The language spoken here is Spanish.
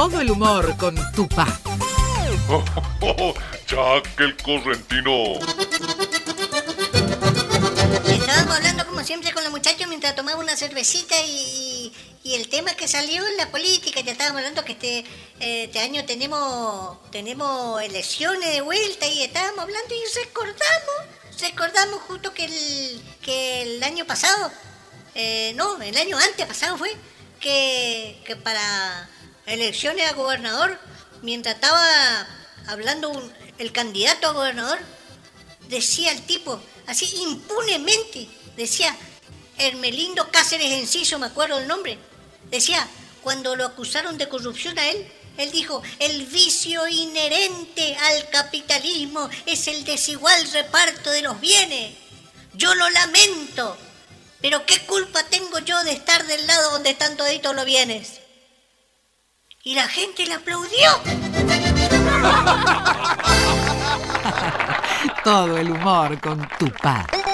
Todo el humor con Tupá. Jack el Correntino. Estábamos hablando como siempre con los muchachos mientras tomaba una cervecita y el tema que salió en la política. Ya estábamos hablando que este año tenemos elecciones de vuelta y estábamos hablando y recordamos justo que el año pasado, el año antepasado fue que para elecciones a gobernador, mientras estaba hablando el candidato a gobernador, decía el tipo, así impunemente, decía Hermelindo Cáceres Enciso, me acuerdo el nombre, decía, cuando lo acusaron de corrupción a él dijo, el vicio inherente al capitalismo es el desigual reparto de los bienes. Yo lo lamento, pero ¿qué culpa tengo yo de estar del lado donde están toditos los bienes? Y la gente le aplaudió. Todo el humor con Tupá.